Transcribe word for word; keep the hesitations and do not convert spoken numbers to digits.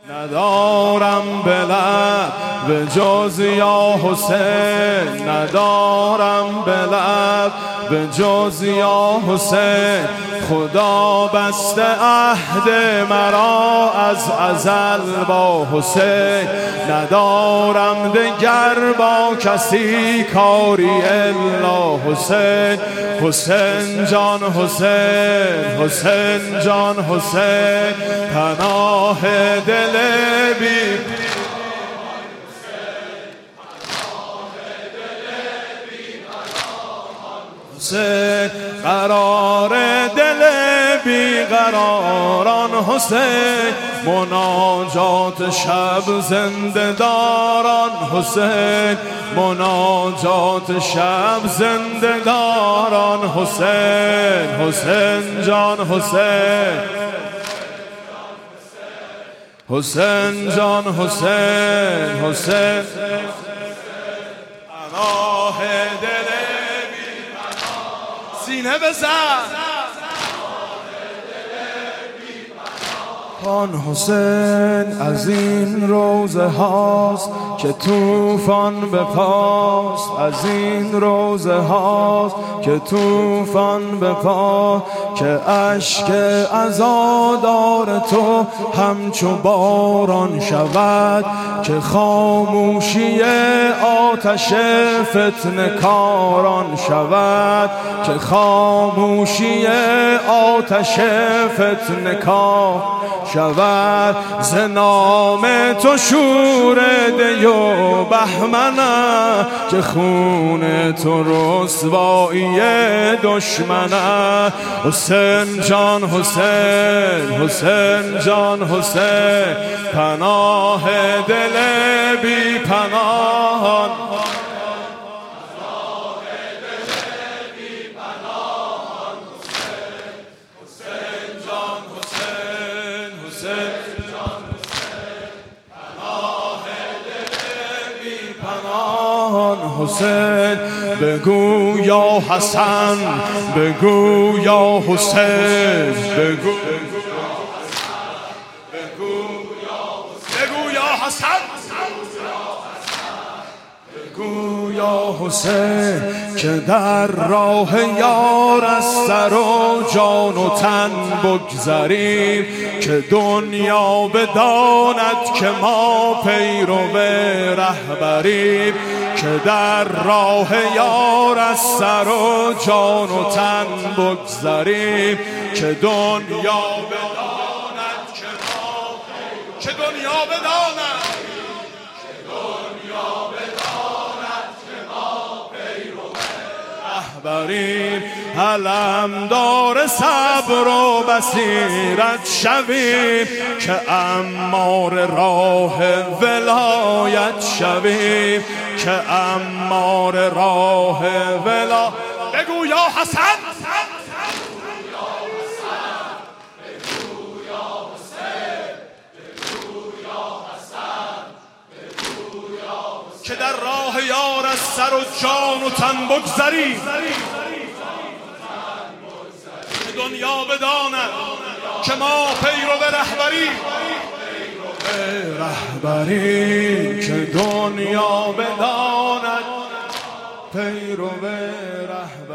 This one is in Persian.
ندارم به لب به جز یا حسین، ندارم به لب به جز یا حسین. خدا بسته عهد مرا از ازل با حسین، ندارم دگر با کسی کاری الا حسین. حسین جان حسین، حسین جان حسین، پناه دل بی حسین، قرار دل بی قراران حسین، مناجات شب زنده داران حسین، مناجات شب زنده داران حسین. حسین جان حسین، حسین جان حسین، حسین پناه دل بی سینه بزن آن حسین. از این روزه هاست که طوفان به پاست، از این روزه هاست که طوفان به پا، که اشک عزادار تو همچو باران شود، که خاموشی آتش فتنه کاران شود، که خاموشی آتش فتنه کار شود. ز نام تو شور دی و بهمنه، که خون تو رسوایی دشمنه. حسین جان حسین، حسین جان حسین، پناه دل بی پناهان، حسین. بگو یا حسن، بگو یا حسین، بگو بگو یا حسن، بگو یا حسین، که در راه یار از سر و جان و تن بگذریم، که دنیا بداند که ما پیرو رهبریم، که در راه یار از سر و جان و تن بگذریم، که دنیا بداند که ما که دنیا بداند که دنیا بداند که ما پیرو رهبریم. علمدار صبر و بصیرت شویم، که امار راه ولایت شویم، که امار راه ولا. بگو یا حسن، که در راه یار از سر و جان و تن بگذریم، که دنیا بداند که ما پیرو رهبری رهبری، که دنیا بداند پیرو رهبری.